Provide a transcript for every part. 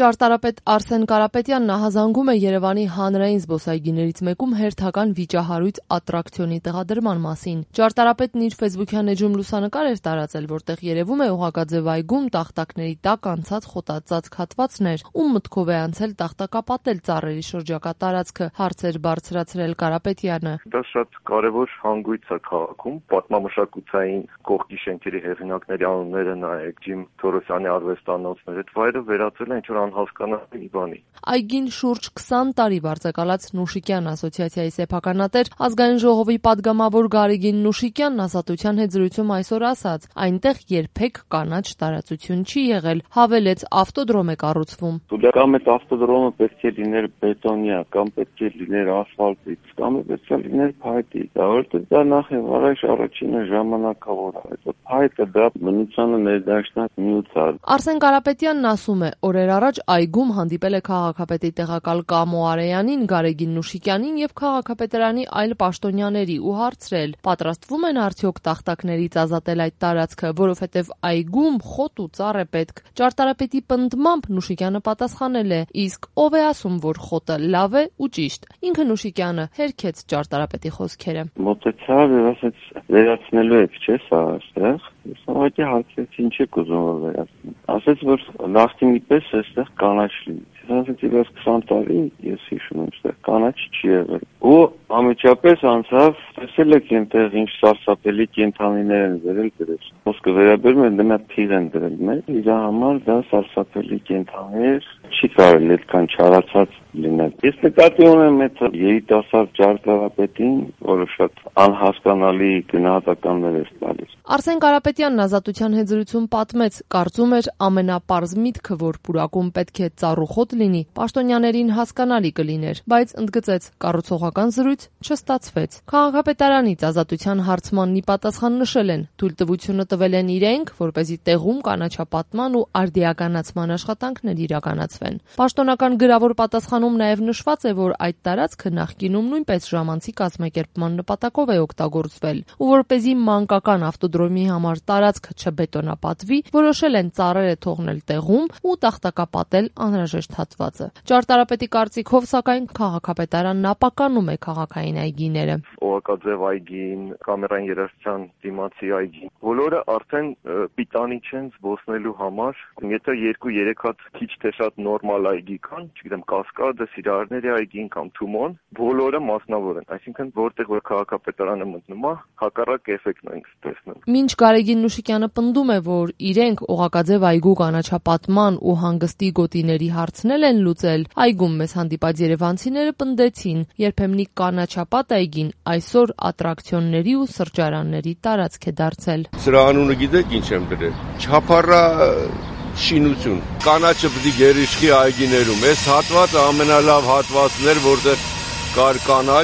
Ճարտարապետ Արսեն Կարապետյանն ահազանգում է Երևանի հանրային զբոսայգիներից մեկում հերթական վիճահարույց ատրակցիոնի տեղադրման մասին։ Ճարտարապետն իր ֆեյսբուքյան էջում լուսանկար էր տարածել, որտեղ երևում է Օղակաձև այգում տախտակների տակ անցած խոտածածկ հատվածներ, ում մտքով է անցել տախտակապատել ծառերի շրջակա տարածքը, հարցեր բարձրացրել Կարապետյանը։ Դա շատ կարևոր հանգույց է քաղաքում, պատմամշակութային կողքի շենքերի հեղինակների անունները նայեք, Ջիմ Թորոսյանի արվեստանոցներ, այդ վայրը վերածվել է ինչ-որ անհասկանալի բանի։ Այգին շուրջ 20 տարի վարձակալած Նուշիկյան ասոցիացիայի սեփականատեր ազգային ժողովի падգամավոր Գարեգին Նուշիկյանն Ազատության հետ զրույցում այսօր ասաց. այնտեղ երբեք կանաչ տարածություն չի եղել, հավելեց ավտոդրոմ է կառուցվում։ Կամ այդ ավտոդրոմը պետք է լիներ բետոնյա, կամ պետք է լիներ ասֆալտից, կամ պետք է լիներ փայտի, որովհետև դա նախ եւ առաջ առաջինը ժամանակավոր է։ Այդ փայտը դա բնությանը ներդաշնակ նյութ է։ Արսեն Կարապետյանն ասում է, օրեր առաջ այգում հանդիպել է քաղաքապետի տեղակալ Կամո Արեյանին, Գարեգին Նուշիկյանին եւ քաղաքապետարանի այլ պաշտոնյաների ու հարցրել. պատրաստվում են արդյոք տախտակներից ազատել այդ տարածքը, որովհետեւ այգում խոտ ու ծառ է պետք։ Ճարտարապետի պնդմամբ Նուշիկյանը պատասխանել է. իսկ ով է ասում, որ խոտը լավ է ու ճիշտ։ Ինքը Նուշիկյանը հերքեց ճարտարապետի խոսքերը։ Մոտեցավ եւ ասեց վերացնելու եք, չէ՞ սա այստեղ։ Ես ուղղակի հարցրեցի ինչ եք ուզում որ վերացնեմ։ Ասեց որ նախկինի պես այստեղ կանաչ լինի։ Ասեցի ես 20 տարի ես հիշում եմ այստեղ կանաչ չի եղել։ Ու ամիջապես անցավ, տեսել եք այնտեղ ինչ սարսափելի կենդանիներ են վերել դրել։ Խոսքը վերաբերում է դրա թիղ են դրել մեզ։ Իր համար դա սարսափելի կենդանիներ չի կարելի այդքան չարացած լինել։ Ես նկատի ունեմ այդ երիտասարդ ճարտարապետին, որը շատ անհասկանալի գնահատականներ է տալիս։ Արսեն Կարապետյանն Ազատության հետ զրույցում պատմեց, կարծում էր ամենապարզ միտքը, որ պուրակում պետք է ծառուխոտ լինի, պաշտոնյաներին հասկանալի կլիներ, բայց ընդգծեց, կառուցողական զրույց չստացվեց։ Քաղաքապետարանից Ազատության հարցմանն ի պատասխան նշել են, թույլտվությունը տվել են իրենք, որպեսզի տեղում կանաչապատման ու արդիականացման աշխատանքներ իրականացվեն։ Պաշտոնական գրավոր պատասխանում նաև նշված է, որ այդ տարածքը նախկինում նույնպես ժամանցի կազմակերպման նպատակով է օգտագործվել, ու որպեսզի մանկական ավտոդրոմի համար տարածքը չբետոնապատվի, որոշել են ծառերը թողնել տեղում ու տախտակապատել անհրաժեշտ հատվածը։ Ճարտարապետի կարծիքով, սակայն, քաղաքապետարանն ապականում է քաղաքային այգիները։ Օղակաձև այգին, կամերային երաժշտության դիմացի այգին, բոլորը արդեն պիտանի չեն զբոսնելու համար, եթե 2-3 հատ քիչ թե շատ նորմալ այգի կան, չգիտեմ, Կասկադը, Սիրահարների այգին կամ Թումոն, բոլորը մասնավոր են, այսինքն որտեղ որ քաղաքապետարանը մտնում է, հակառակ էֆեկտն ենք տեսնում։ Մինչ Գարեգին Նուշիկյանը պնդում է, որ իրենք Օղակաձև այգու կանաչապատման ու հանգստի գոտիների հարցնել են լուծել, այգում մեզ հանդիպած երևանցիները պնդեցին, երբեմնի կանաչապատ այգին այսօր ատրակցիոնների ու սրճարանների տարածք է դարձել։ Սրա անունը գիտեք ինչ եմ դրել։ Չափառա շինություն։ Կանաչը պետք է գերիշխի այգիներում։ Այս հատվածը ամենալավ հատվածն էր, որտեղ կար կանաչ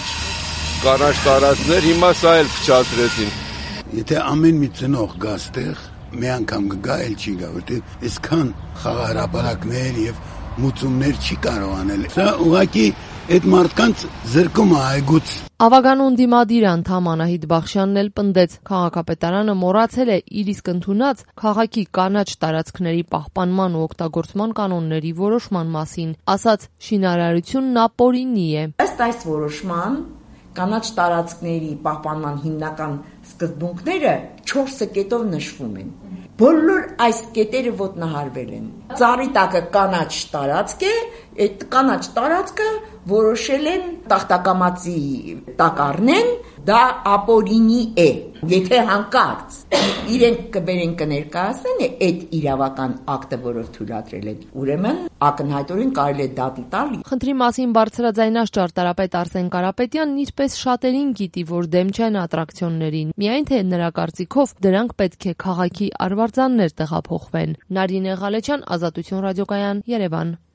տարածքներ, հիմա սա էլ փչացրեցին։ Եթե ամեն մի ծնող գա ստեղ, մի անգամ գա, էլ չի գա, որտեղ այսքան խաղահրապարակներ եւ մուծումներ չի կարող անել։ Սա ուղղակի այդ մարդկանց զրկում է այգուց։ Ավագանուն դիմադիր անդամ Անահիտ Բախշյանն էլ պնդեց, քաղաքապետարանը մոռացել է իր իսկ ընդունած քաղաքի կանաչ տարածքների պահպանման ու օգտագործման կանոնների որոշման մասին, ասաց շինարարությունն ապօրինի է։ Ըստ այս որոշման կանաչ տարածքների պահպանման հիմնական սկզբունքները 4 կետով նշվում են։ Բոլոր այս կետերը ոտնահարվել են։ Ծառի տակը կանաչ տարածք է, այդ կանաչ տարածքը որոշել են տախտակամածի տակ առնեն, դա ապօրինի է։ Եթե հանկարծ իրենք կբերեն կներկայացնեն այդ իրավական ակտը, որով թույլատրել են, ուրեմն ակնհայտորեն կարելի է դատի տալ։ Խնդրի մասին բարձրաձայնած ճարտարապետ Արսեն Կարապետյանն ինչպես շատերին գիտի, որ դեմ չեն ատրակցիոններին, միայն թե նրա կարծիքով դրանք պետք է քաղաքի արվարձաններ տեղափոխվեն։ Նարինե Ղալեչյան, Ազատություն ռադիոկայան, Երևան։